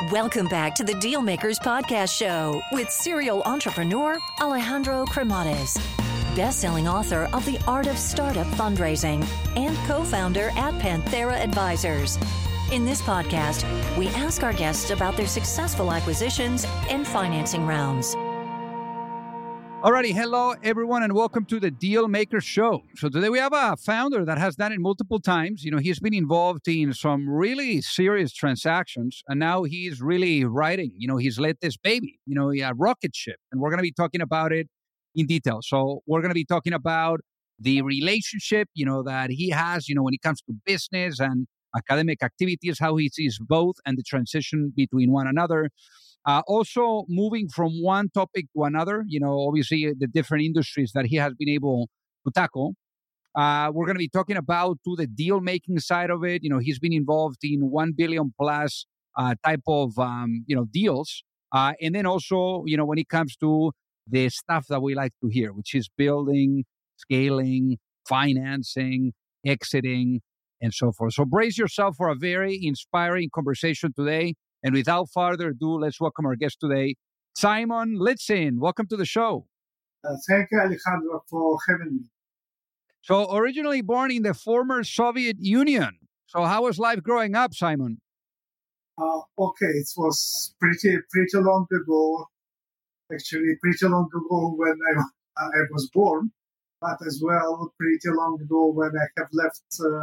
Welcome back to the Dealmakers Podcast Show with serial entrepreneur Alejandro Cremades, best-selling author of The Art of Startup Fundraising and co-founder at Panthera Advisors. In this podcast, we ask our guests about their successful acquisitions and financing rounds. Alrighty, hello everyone, and welcome to the Dealmakers Show. So today we have a founder that has done it multiple times. He's been involved in some really serious transactions, and now he's really riding. He's led this baby, a rocket ship, and we're going to be talking about it in detail. So we're going to be talking about the relationship, that he has, when it comes to business and academic activities, how he sees both, and the transition between one another. Also, moving from one topic to another, obviously the different industries that he has been able to tackle. We're going to be talking about the deal-making side of it. He's been involved in 1 billion plus type of, deals. And then also, when it comes to the stuff that we like to hear, which is building, scaling, financing, exiting, and so forth. So brace yourself for a very inspiring conversation today. And without further ado, let's welcome our guest today, Simon Litzin. Welcome to the show. Thank you, Alejandro, for having me. So originally born in the former Soviet Union. So how was life growing up, Simon? Okay, it was pretty long ago. Actually, pretty long ago when I was born, but as well pretty long ago when I have left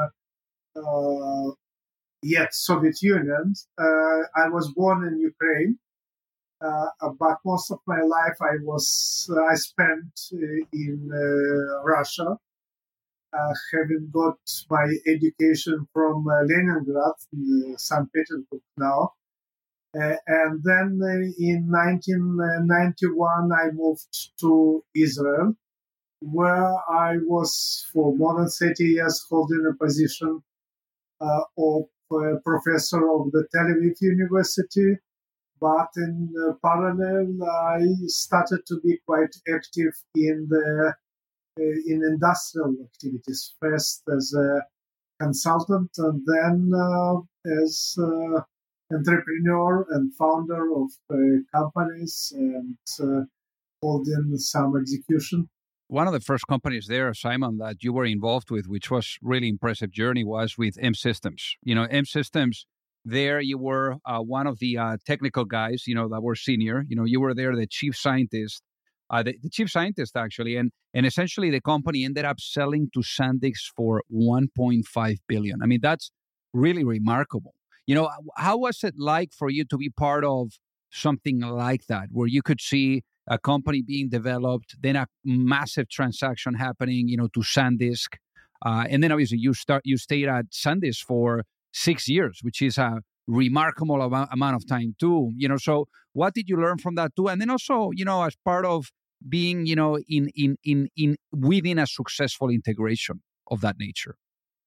yet Soviet Union. I was born in Ukraine, but most of my life I spent in Russia, having got my education from Leningrad, St. Petersburg now. And then in 1991, I moved to Israel, where I was for more than 30 years holding a position of professor of the Tel Aviv University, but in parallel, I started to be quite active in industrial activities. First as a consultant, and then as entrepreneur and founder of companies and holding some execution. One of the first companies there, Simon, that you were involved with, which was really impressive journey, was with M Systems. M Systems, there you were one of the technical guys, that were senior. You were there, the chief scientist, the chief scientist actually, and essentially the company ended up selling to SanDisk for 1.5 billion. I mean, that's really remarkable. How was it like for you to be part of something like that, where you could see a company being developed, then a massive transaction happening, to SanDisk, and then obviously you stayed at SanDisk for 6 years, which is a remarkable amount of time too. So what did you learn from that too? And then also, as part of being, in within a successful integration of that nature.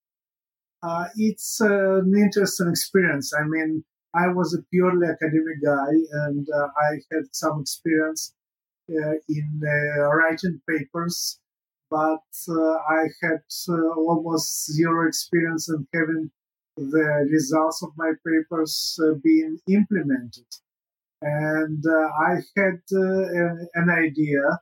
It's an interesting experience. I mean, I was a purely academic guy, and I had some experience in writing papers, but I had almost zero experience in having the results of my papers being implemented. And I had an idea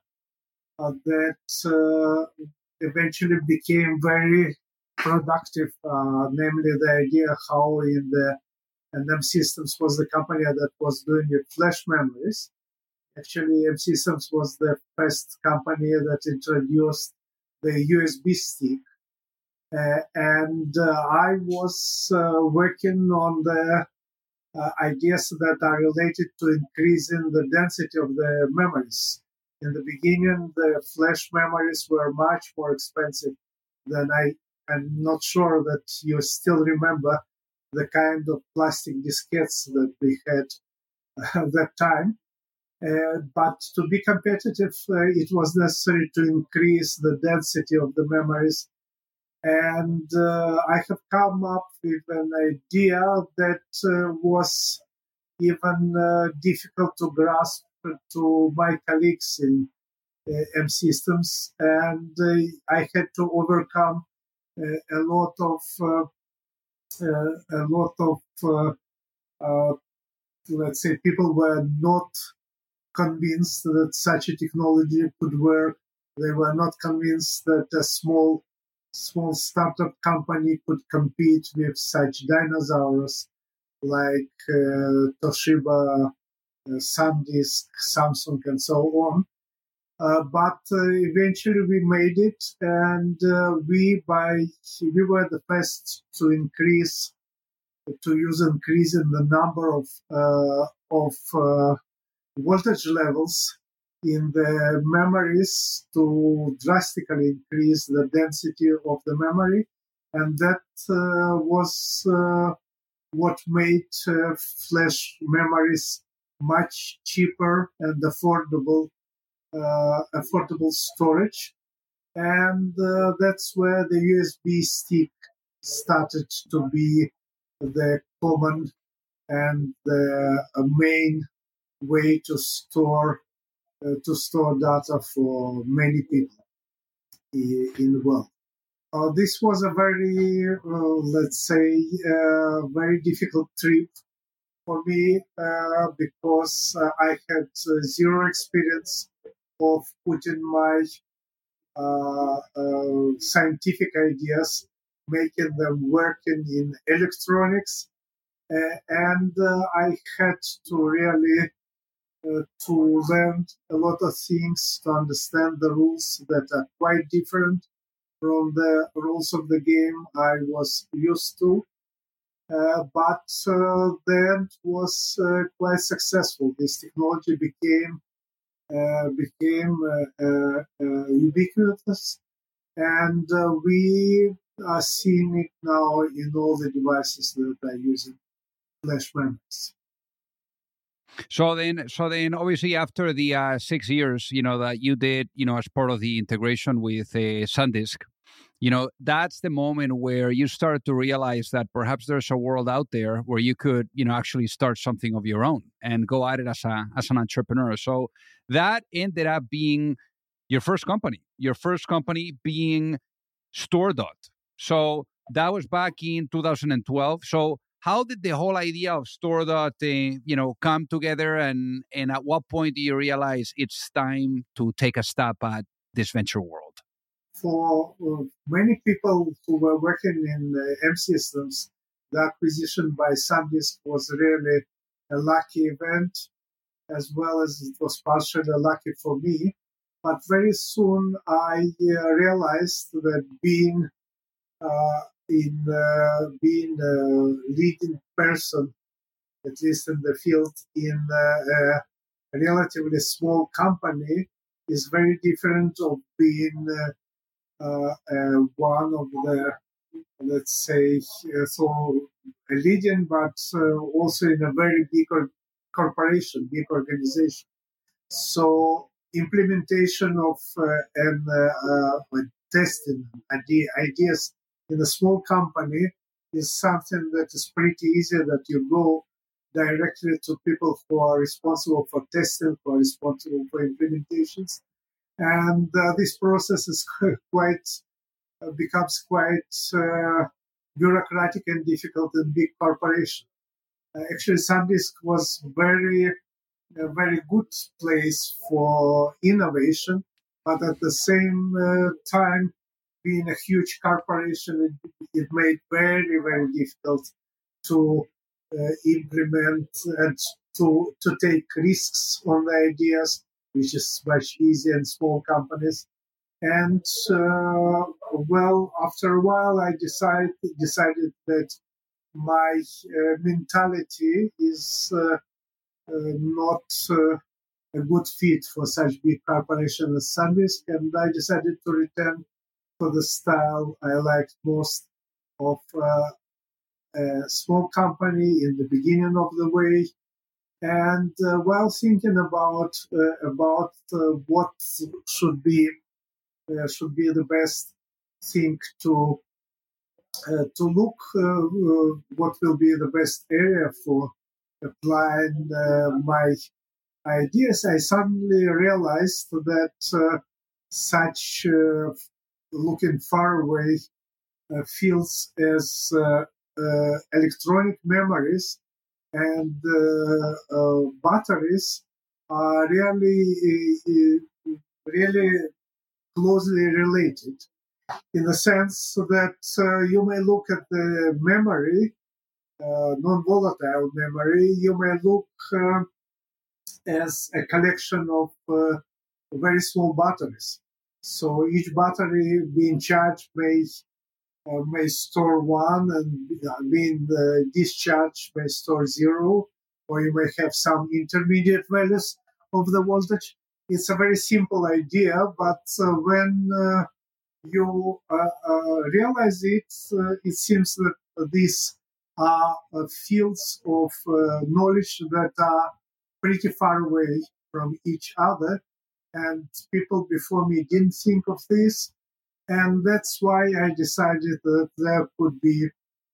that eventually became very productive, namely the idea how in the M Systems was the company that was doing the flash memories. Actually, M Systems was the first company that introduced the USB stick. And I was working on the ideas that are related to increasing the density of the memories. In the beginning, the flash memories were much more expensive than I'm not sure that you still remember the kind of plastic diskettes that we had at that time. But to be competitive, it was necessary to increase the density of the memories. And I have come up with an idea that was even difficult to grasp to my colleagues in M Systems. And I had to overcome a lot of let's say, people were not convinced that such a technology could work. They were not convinced that a small startup company could compete with such dinosaurs like Toshiba, SanDisk, Samsung, and so on. But eventually we made it, and we were the first to increase in the number of voltage levels in the memories to drastically increase the density of the memory, and that was what made flash memories much cheaper and affordable storage. And that's where the USB stick started to be the common and the main way to store data for many people in the world. This was a very, let's say, very difficult trip for me because I had zero experience of putting my scientific ideas, making them working in electronics, and I had to really to learn a lot of things, to understand the rules that are quite different from the rules of the game I was used to. But the end was quite successful. This technology became ubiquitous, and we are seeing it now in all the devices that are using flash memories. So then, obviously, after the 6 years, that you did, as part of the integration with SanDisk, that's the moment where you start to realize that perhaps there's a world out there where you could, actually start something of your own and go at it as an entrepreneur. So that ended up being your first company being StoreDot. So that was back in 2012. So how did the whole idea of StoreDot, come together, and at what point do you realize it's time to take a step at this venture world? For many people who were working in M Systems, the acquisition by SanDisk was really a lucky event, as well as it was partially lucky for me. But very soon I realized that being a leading person, at least in the field, in a relatively small company, is very different of being one of the, let's say, so a leading, but also in a very big corporation, big organization. So implementation of and testing ideas in a small company is something that is pretty easy, that you go directly to people who are responsible for testing, who are responsible for implementations. And this process is becomes quite bureaucratic and difficult in big corporations. Actually, SanDisk was a very good place for innovation, but at the same time, being a huge corporation, it made very, very difficult to implement and to take risks on the ideas, which is much easier in small companies. And after a while, I decided that my mentality is not a good fit for such big corporation as SanDisk, and I decided to return to the style I liked most of a small company in the beginning of the way. And while thinking about what should be the best thing to look, what will be the best area for applying my ideas, I suddenly realized that such looking far away fields as electronic memories and batteries are really closely related, in the sense that you may look at the memory, non-volatile memory, you may look as a collection of very small batteries. So each battery being charged may store 1, and being discharged may store 0, or you may have some intermediate values of the voltage. It's a very simple idea, but when you realize it, it seems that these are fields of knowledge that are pretty far away from each other, and people before me didn't think of this, and that's why I decided that there could be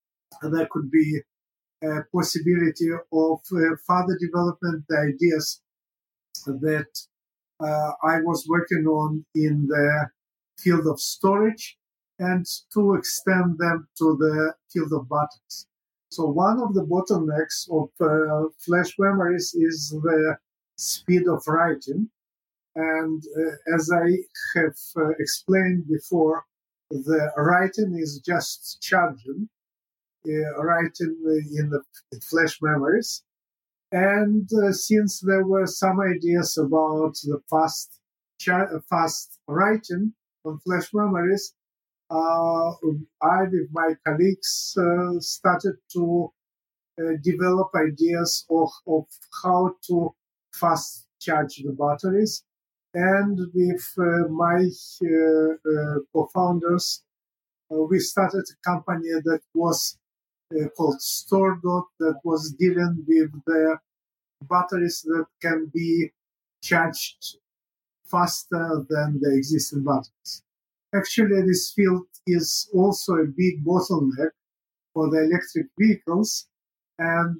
a possibility of further development ideas that I was working on in the field of storage, and to extend them to the field of batteries. So one of the bottlenecks of flash memories is the speed of writing. And as I have explained before, the writing is just charging, writing in the flash memories. And since there were some ideas about the fast writing on flash memories, I, with my colleagues, started to develop ideas of how to fast charge the batteries. And with my co-founders, we started a company that was called StoreDot, that was dealing with the batteries that can be charged faster than the existing batteries. Actually, this field is also a big bottleneck for the electric vehicles, and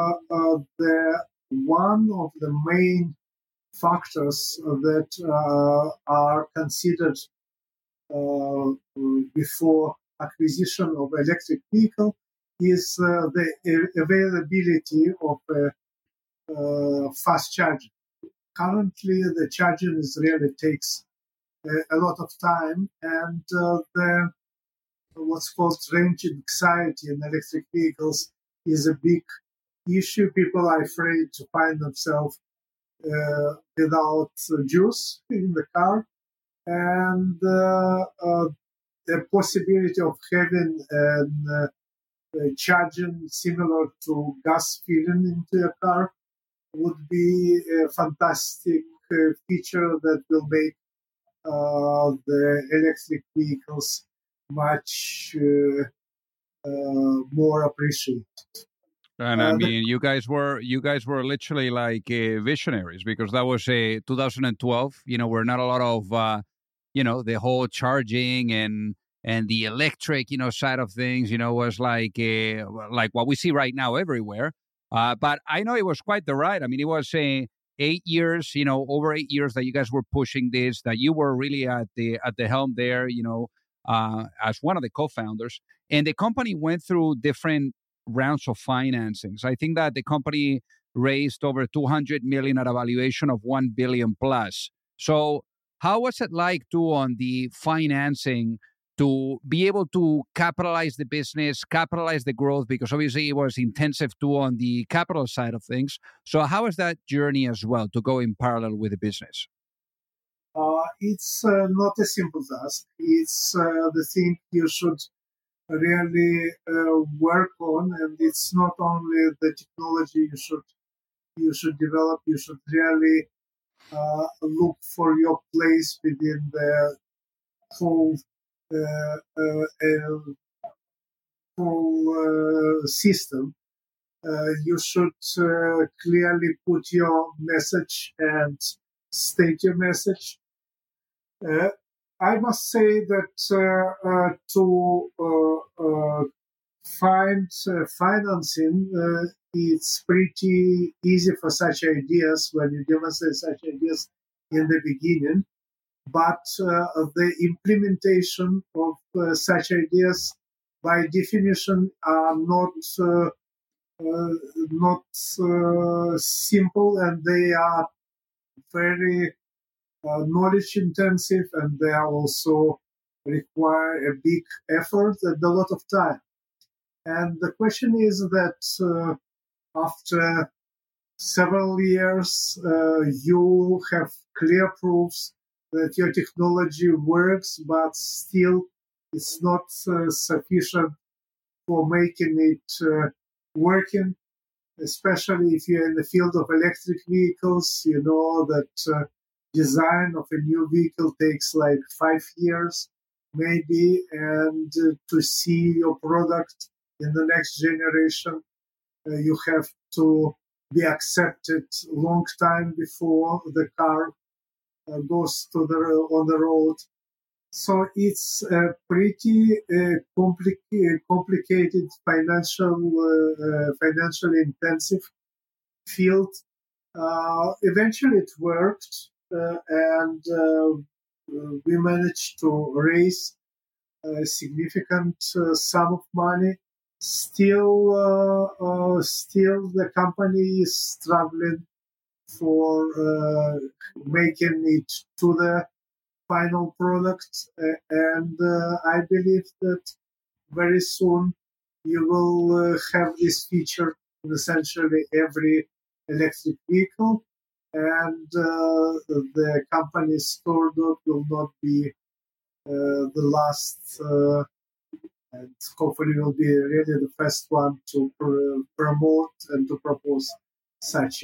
one of the main factors that are considered before acquisition of electric vehicle is the availability of fast charging. Currently, the charging really takes a lot of time, and what's called range anxiety in electric vehicles is a big issue. People are afraid to find themselves without juice in the car, and the possibility of having a charging similar to gas filling into a car would be a fantastic feature that will make the electric vehicles much more appreciated. And I mean, you guys were literally like visionaries, because that was 2012. Where not a lot of the whole charging and the electric side of things was like what we see right now everywhere. But I know it was quite the ride. I mean, it was 8 years, over 8 years that you guys were pushing this, that you were really at the helm there, as one of the co-founders, and the company went through different rounds of financings. I think that the company raised over 200 million at a valuation of 1 billion plus. So how was it like on the financing to be able to capitalize the business, capitalize the growth? Because obviously it was intensive too on the capital side of things. So how was that journey as well to go in parallel with the business? It's not a simple task. It's the thing you should really work on, and it's not only the technology you should develop. You should really look for your place within the whole system. You should clearly put your message and state your message. I must say that to find financing, it's pretty easy for such ideas when you demonstrate such ideas in the beginning. But the implementation of such ideas, by definition, are not not simple, and they are very knowledge intensive, and they are also require a big effort and a lot of time. And the question is that after several years, you have clear proofs that your technology works, but still it's not sufficient for making it working, especially if you're in the field of electric vehicles. You know that design of a new vehicle takes like 5 years, maybe, and to see your product in the next generation, you have to be accepted long time before the car goes to on the road. So it's a pretty complicated financially intensive field. Eventually, it worked, and we managed to raise a significant sum of money. Still, the company is struggling for making it to the final product, and I believe that very soon you will have this feature in essentially every electric vehicle, and the company StoreDot will not be the last, and hopefully will be really the first one to promote and to propose such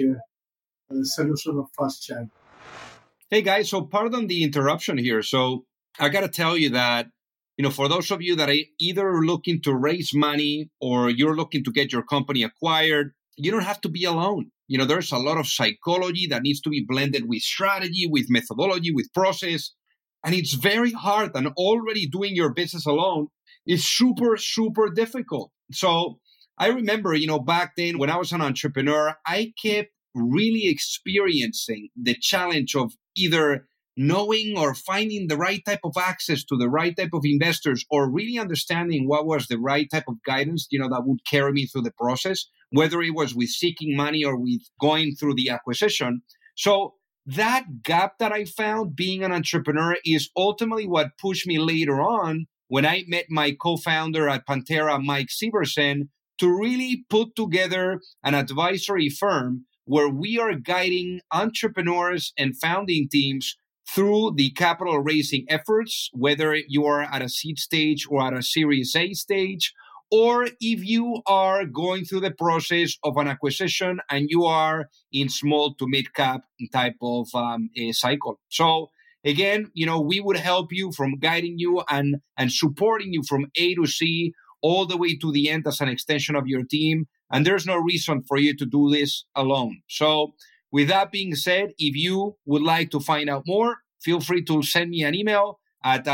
a solution of fast charging. Hey guys, so pardon the interruption here. So I got to tell you that, for those of you that are either looking to raise money or you're looking to get your company acquired, you don't have to be alone. There's a lot of psychology that needs to be blended with strategy, with methodology, with process. And it's very hard. And already doing your business alone is super, super difficult. So I remember, back then when I was an entrepreneur, I kept really experiencing the challenge of either knowing or finding the right type of access to the right type of investors, or really understanding what was the right type of guidance, that would carry me through the process, whether it was with seeking money or with going through the acquisition. So that gap that I found being an entrepreneur is ultimately what pushed me later on when I met my co-founder at Pantera, Mike Severson, to really put together an advisory firm where we are guiding entrepreneurs and founding teams through the capital raising efforts, whether you are at a seed stage or at a Series A stage, or if you are going through the process of an acquisition and you are in small to mid cap type of cycle. So again, we would help you from guiding you and supporting you from A to C all the way to the end as an extension of your team. And there's no reason for you to do this alone. So with that being said, if you would like to find out more, feel free to send me an email at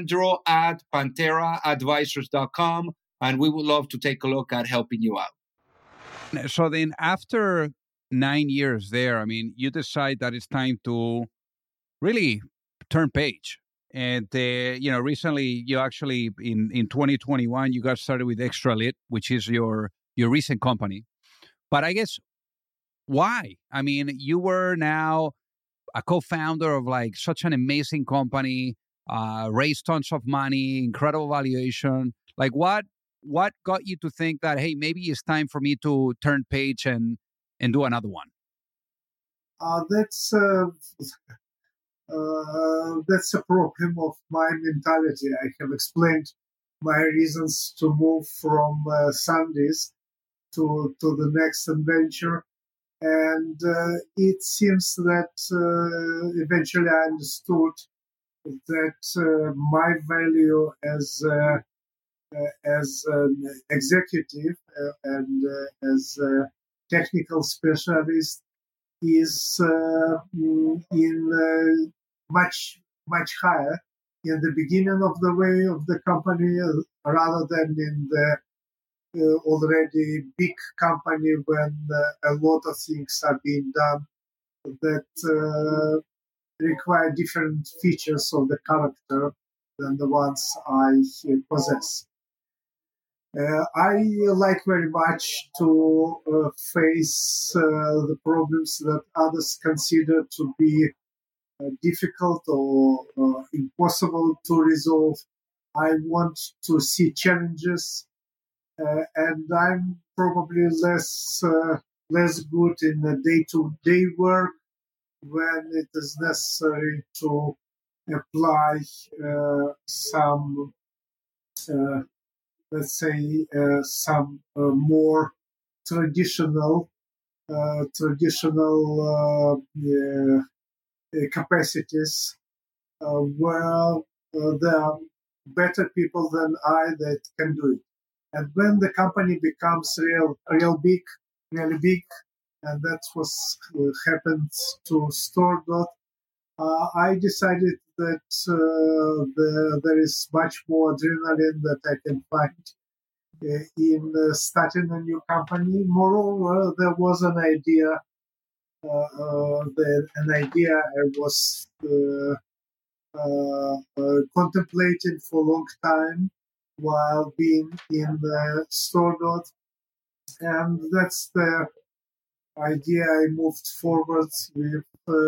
alejandro@panteraadvisors.com, and we would love to take a look at helping you out. So then after 9 years there, you decide that it's time to really turn page. And, recently you actually, in 2021, you got started with Extralit, which is your recent company. But I guess, why? You were now a co-founder of like such an amazing company, raised tons of money, incredible valuation. Like what got you to think that, hey, maybe it's time for me to turn page and do another one? That's a problem of my mentality. I have explained my reasons to move from SanDisk to the next adventure. And it seems that eventually I understood that my value as an executive and as a technical specialist is in much higher in the beginning of the way of the company rather than in the already big company when a lot of things are being done that require different features of the character than the ones I possess. I like very much to face the problems that others consider to be difficult or impossible to resolve. I want to see challenges, and I'm probably less good in the day-to-day work when it is necessary to apply some, let's say, some more traditional capacities. Well, there are better people than I that can do it. And when the company becomes really big, and that was happened to StoreDot, I decided that there is much more adrenaline that I can find in starting a new company. Moreover, there was an idea I was contemplating for a long time while being in StoreDot, and that's the idea I moved forward with,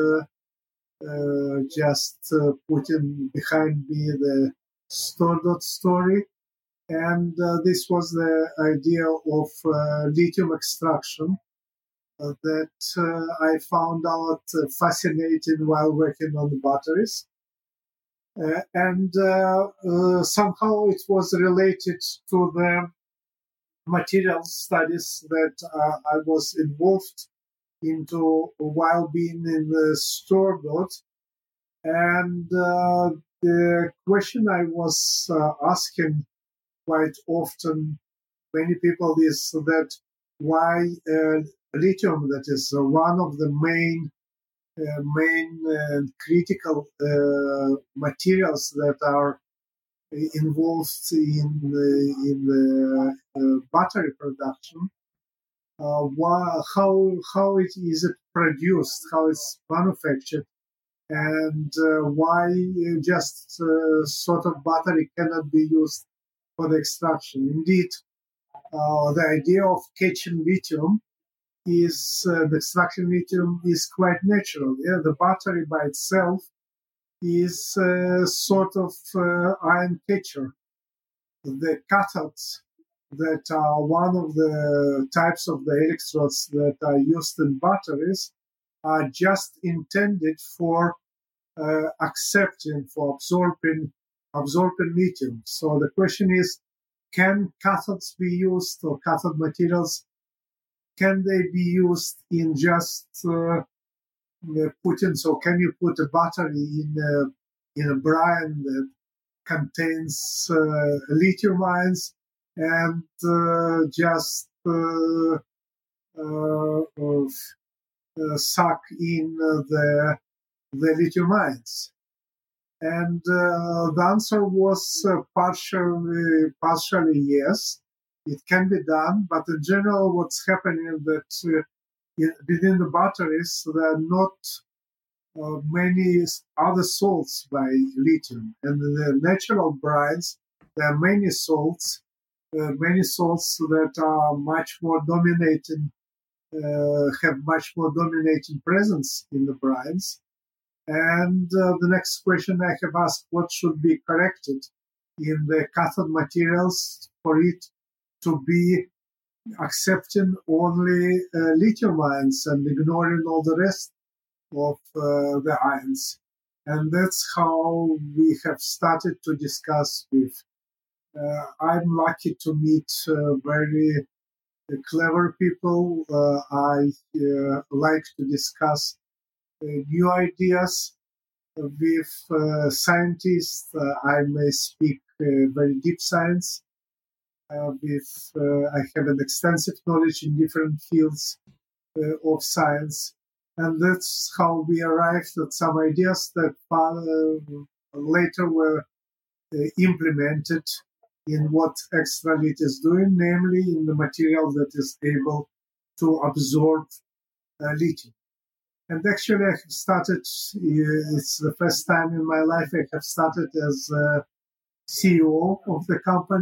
just putting behind me the StoreDot story. And this was the idea of lithium extraction that I found out fascinating while working on the batteries. And somehow it was related to the material studies that I was involved into while being in the StoreDot. And the question I was asking quite often many people is that why lithium, that is one of the main critical materials that are involved in the battery production. How it is produced, how it's manufactured, and why just sort of battery cannot be used for the extraction. Indeed, the idea of catching lithium is the extraction lithium is quite natural. Yeah, the battery by itself is sort of ion catcher. The cathodes that are one of the types of the electrodes that are used in batteries are just intended for absorbing lithium. So the question is, can cathodes be used, or cathode materials, can they be used in just putting? So can you put a battery in a brine that contains lithium ions and just suck in the lithium ions? And the answer was partially yes, it can be done. But in general, what's happening is that within the batteries, there are not many other salts by lithium. And in the natural brines, there are many salts that are much more dominating, have much more dominating presence in the brines. And the next question I have asked, what should be corrected in the cathode materials for it to be accepting only lithium ions and ignoring all the rest of the ions? And that's how we have started to discuss with. I'm lucky to meet very clever people. I like to discuss new ideas with scientists. I may speak very deep science. I have an extensive knowledge in different fields of science. And that's how we arrived at some ideas that later were implemented in what Extralit is doing, namely in the material that is able to absorb lithium. And actually, I have started, it's the first time in my life I have started as CEO of the company.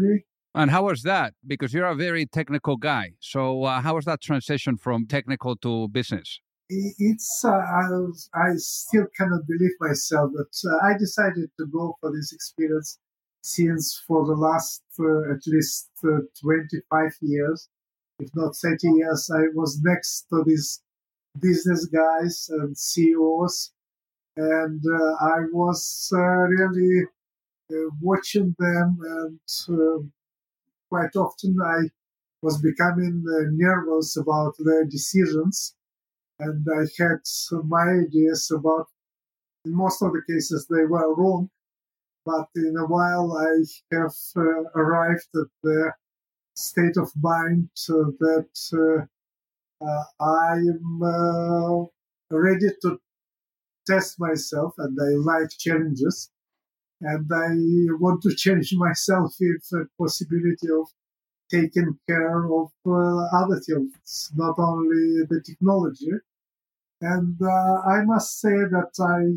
And how was that? Because you're a very technical guy. So how was that transition from technical to business? It's I still cannot believe myself that I decided to go for this experience since for the last at least 25 years, if not 30 years, I was next to these business guys and CEOs, and I was really watching them, and quite often I was becoming nervous about their decisions, and I had my ideas about. In most of the cases, they were wrong, but in a while, I have arrived at the state of mind that I'm ready to test myself, and I like challenges, and I want to challenge myself with the possibility of taking care of other things, not only the technology. And I must say that I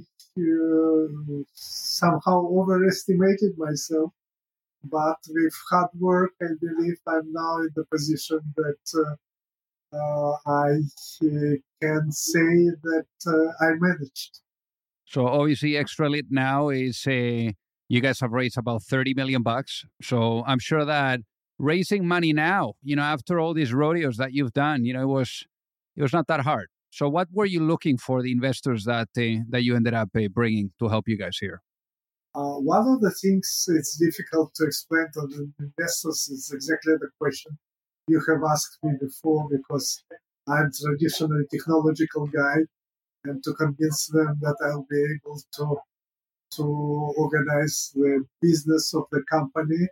somehow overestimated myself, but with hard work, I believe I'm now in the position that I can say that I managed. So obviously, Extra Lit now is you guys have raised about $30 million. So I'm sure that raising money now, after all these rodeos that you've done, it was not that hard. So what were you looking for the investors that you ended up bringing to help you guys here? One of the things it's difficult to explain to the investors is exactly the question you have asked me before, because I'm traditionally technological guy, and to convince them that I'll be able to organize the business of the company.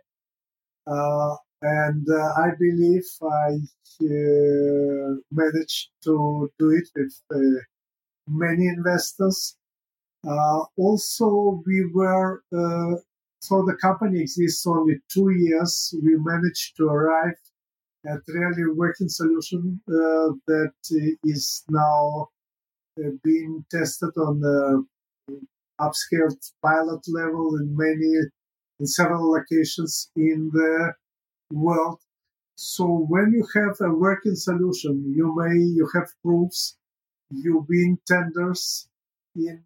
And I believe I managed to do it with many investors. Also, we were, so the company exists only 2 years. We managed to arrive at really working solution that is now being tested on the upscale pilot level in several locations in the world. So when you have a working solution, you have proofs, you win tenders in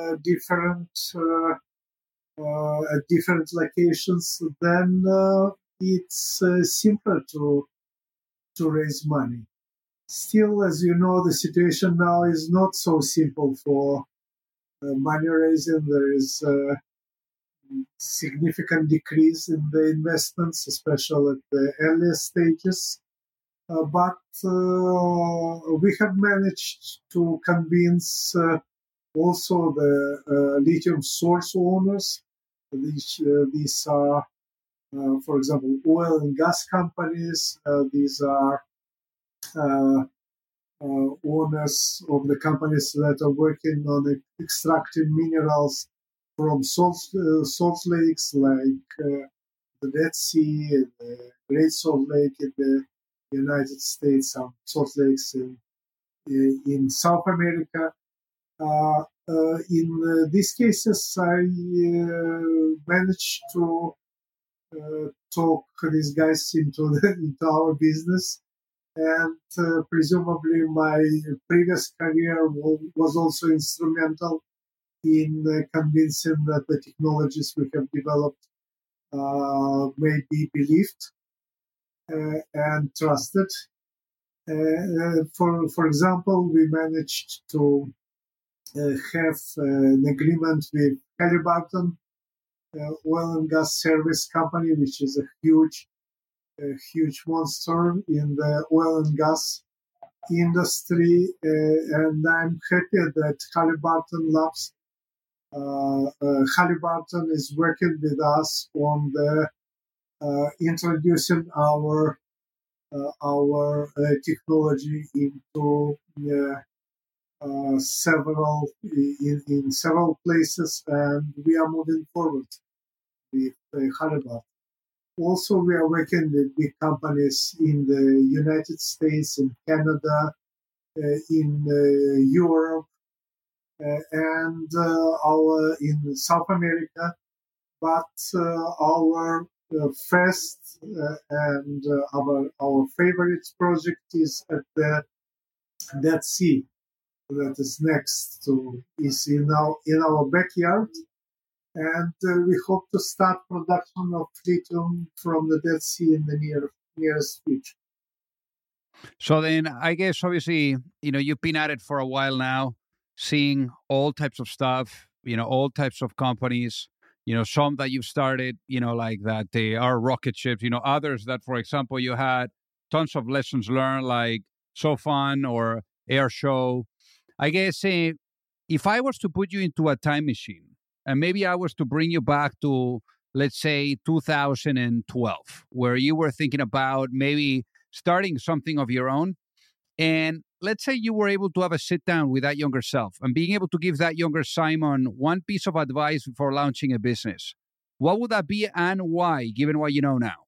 different locations, then it's simpler to raise money. Still, as you know, the situation now is not so simple for money raising. There is a significant decrease in the investments, especially at the earlier stages. But we have managed to convince also the lithium source owners. These are, for example, oil and gas companies. These are owners of the companies that are working on extracting minerals from salt lakes like the Dead Sea and the Great Salt Lake in the United States, some salt lakes in South America. In these cases, I managed to talk these guys into our business. And presumably my previous career was also instrumental in convincing that the technologies we have developed may be believed and trusted. For example, we managed to have an agreement with Halliburton, oil and gas service company, which is a huge monster in the oil and gas industry, and I'm happy that Halliburton is working with us on the introducing our technology into several places, and we are moving forward with Halliburton. Also, we are working with big companies in the United States, in Canada, in Europe, and in South America. But our first and our favorite project is at the Dead Sea. That is next to is in our backyard, and we hope to start production of lithium from the Dead Sea in the nearest future. So then, I guess obviously, you've been at it for a while now, seeing all types of stuff, all types of companies. Some that you've started, like that they are rocket ships. Others that, for example, you had tons of lessons learned, like SoFun or Airshow. I guess if I was to put you into a time machine and maybe I was to bring you back to, let's say, 2012, where you were thinking about maybe starting something of your own, and let's say you were able to have a sit down with that younger self and being able to give that younger Simon one piece of advice before launching a business, what would that be and why, given what you know now?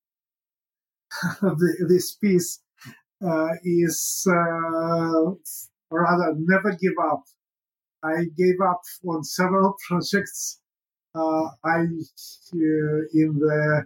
This piece is rather never give up. I gave up on several projects. In the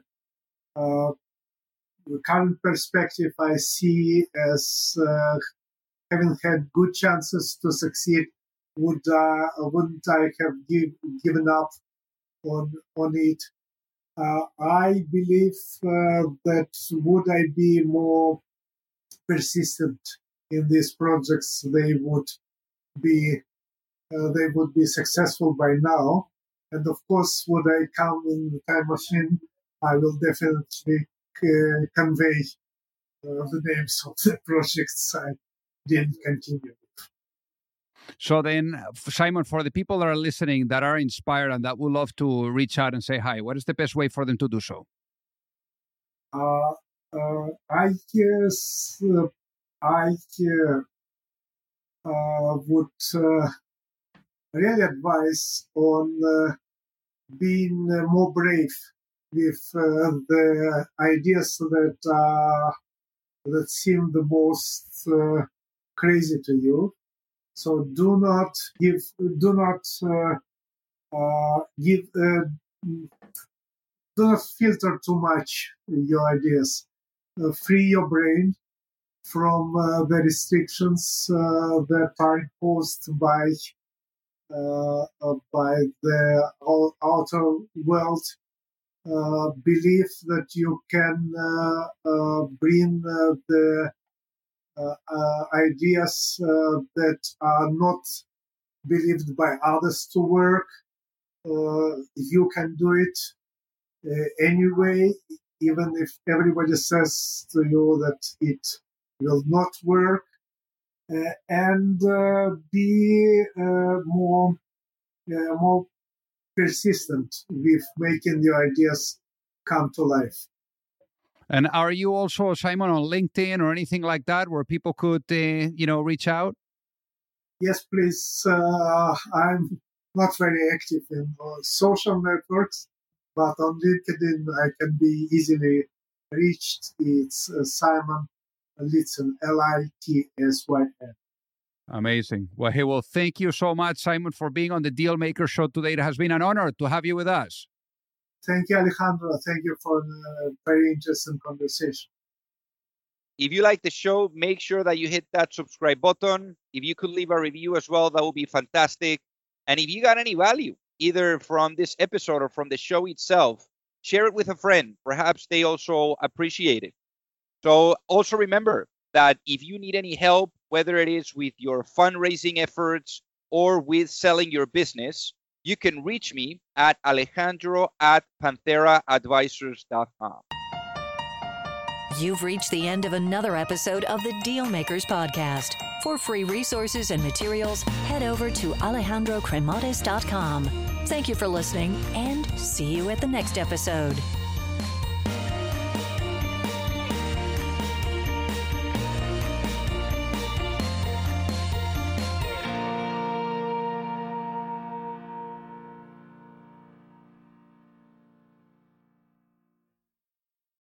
current perspective, I see as having had good chances to succeed. Wouldn't I have given up on it? I believe that would I be more persistent in these projects, they would be successful by now. And of course, would I come in the time machine, I will definitely convey the names of the projects I didn't continue. So then, Simon, for the people that are listening that are inspired and that would love to reach out and say hi, what is the best way for them to do so? I guess I would really advise on being more brave with the ideas that seem the most crazy to you. So do not filter too much your ideas. Free your brain from the restrictions that are imposed by the outer world. Believe that you can bring the ideas that are not believed by others to work. You can do it anyway, even if everybody says to you that it will not work, and be more persistent with making your ideas come to life. And are you also, Simon, on LinkedIn or anything like that where people could, reach out? Yes, please. I'm not very active in social networks, but on LinkedIn I can be easily reached. It's Simon Litsyn, Litsyn. Amazing. Well, hey, thank you so much, Simon, for being on the Dealmaker Show today. It has been an honor to have you with us. Thank you, Alejandro. Thank you for the very interesting conversation. If you like the show, make sure that you hit that subscribe button. If you could leave a review as well, that would be fantastic. And if you got any value, either from this episode or from the show itself, share it with a friend. Perhaps they also appreciate it. So also remember that if you need any help, whether it is with your fundraising efforts or with selling your business, you can reach me at alejandro@pantheraadvisors.com. You've reached the end of another episode of the Dealmakers Podcast. For free resources and materials, head over to alejandrocremades.com. Thank you for listening and see you at the next episode.